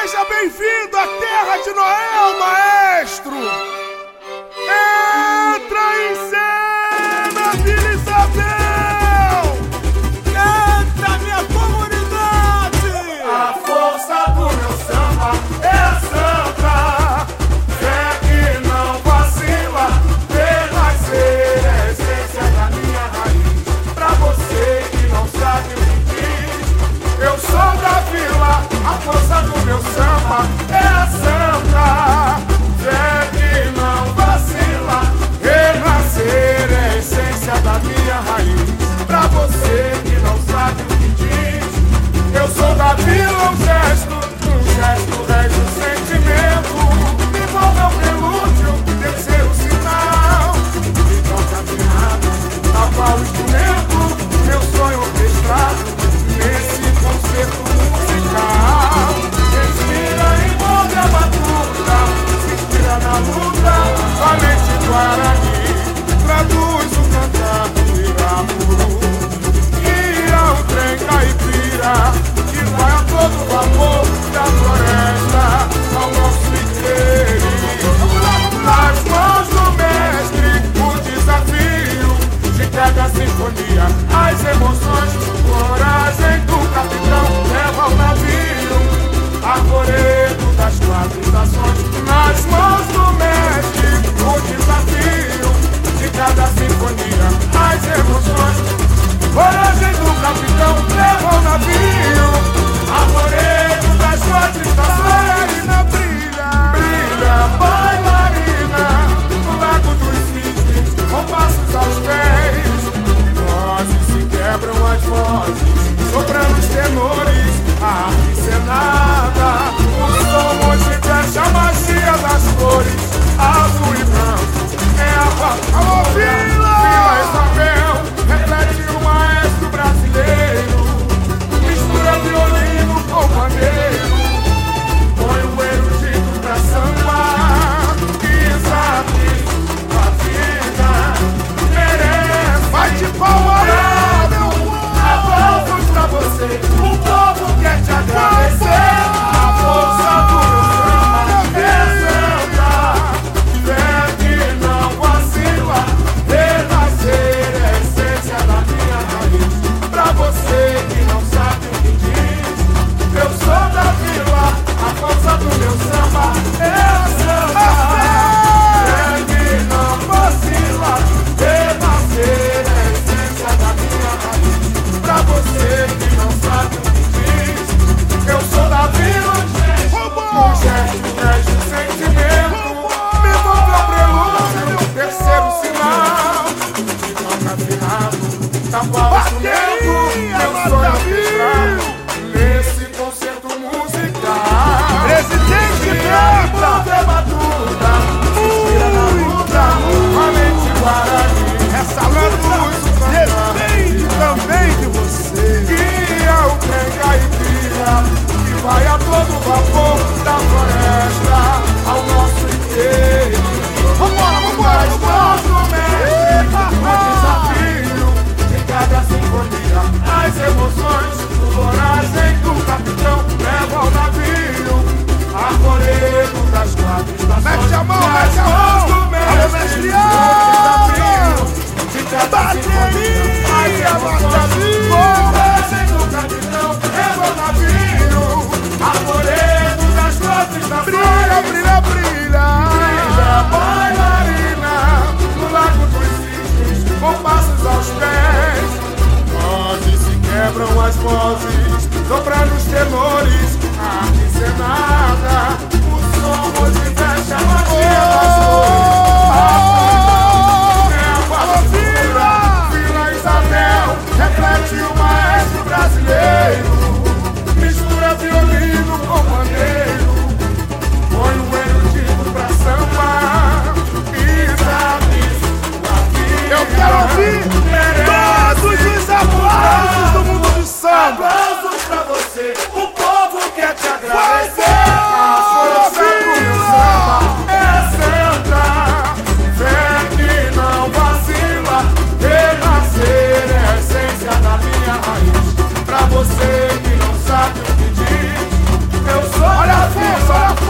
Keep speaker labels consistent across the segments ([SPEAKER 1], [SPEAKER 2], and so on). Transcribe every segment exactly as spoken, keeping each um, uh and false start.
[SPEAKER 1] Seja bem-vindo à terra de Noel, maestro! Entra em cena, Vila Isabel!
[SPEAKER 2] Canta, minha comunidade!
[SPEAKER 1] A força do meu samba é santa, fé que não vacila, renascer é a essência da minha raiz. Pra você que não sabe o que diz, eu sou da vila, a força do meu samba é a santa, fé que não vacila, renascer é a essência da minha raiz. Pra você que não sabe o que diz, eu sou da vila, um gesto, um gesto rege o sentimento, me envolve o prelúdio, terceiro sinal, me toca afinado, a qual instrumento, meu sonho orquestrado, nesse concerto musical, respira, envolve a batuta,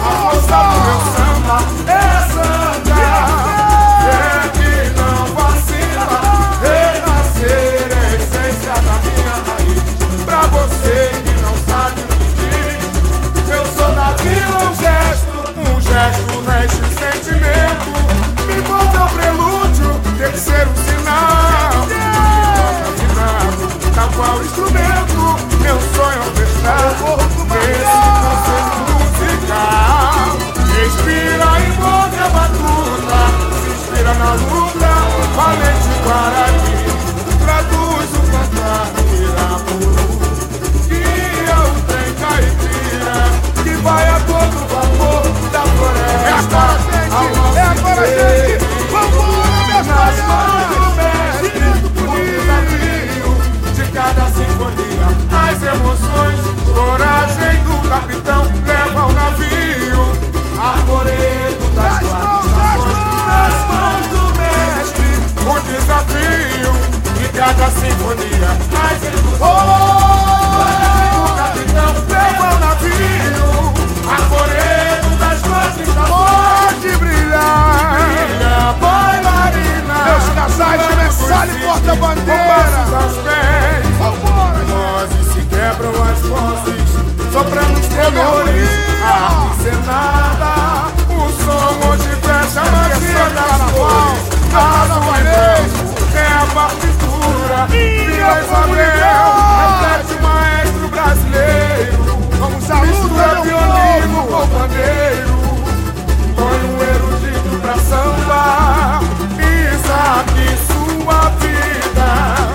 [SPEAKER 1] A força do meu samba é santa. Fé que não vacila, renascer é a essência da minha raiz. Pra você que não sabe pedir, eu sou da vila, um gesto, um gesto mexe o sentimento. Me manda o prelúdio, tem que ser um sinal. Tá qual instrumento, meu sonho é fechar nesse concerto musical. Respira e envolve a batuta, se inspira na luta, valente Guarani. Traduz o fantasma Irapuru, guia o trem caipira, que vai a todo vapor da floresta.
[SPEAKER 2] É agora, gente! Vambora, minhas
[SPEAKER 1] nas mãos do mestre, o desafio de cada sinfonia, as emoções, coragem do capitão leva o navio, arvoredo das quatro estações, nas mãos do mestre, o desafio de cada sinfonia, as emoções, coragem do capitão leva o navio, arvoredo das quatro estações.
[SPEAKER 2] Pode brilhar!
[SPEAKER 1] Brilha, bailarina,
[SPEAKER 2] Meus casais de Messala e porta-bandeira!
[SPEAKER 1] aos pés,
[SPEAKER 2] Vambora,
[SPEAKER 1] vozes se quebram as vozes, soprando os tenores, a arte encenada, o som onde fecha a magia das cores, nada vai mesmo, é a partitura, Vila Isabel, reflete o maestro brasileiro,
[SPEAKER 2] vamos à luta,
[SPEAKER 1] mistura
[SPEAKER 2] meu
[SPEAKER 1] violino
[SPEAKER 2] povo!
[SPEAKER 1] com pandeiro, põe um erudito pra samba, Isa que sua vida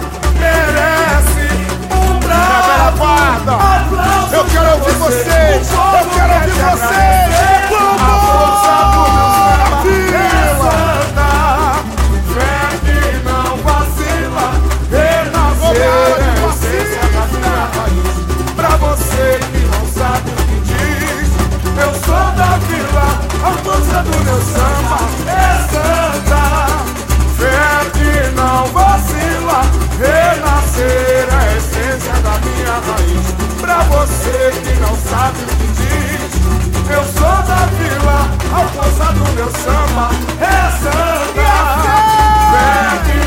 [SPEAKER 1] merece um bravo aplauso.
[SPEAKER 2] Eu quero ouvir vocês! Eu quero ouvir vocês!
[SPEAKER 1] A força do meu samba é
[SPEAKER 2] Vila!
[SPEAKER 1] santa, fé que não vacila, renascer é a essência da minha raiz. Pra você que não sabe o que diz, eu sou da vila, a força do meu samba é santa, fé que não vacila, renascer é a essência da minha raiz. Pra você que não sabe o que diz, eu sou da vila, a força do meu samba é santa, fé que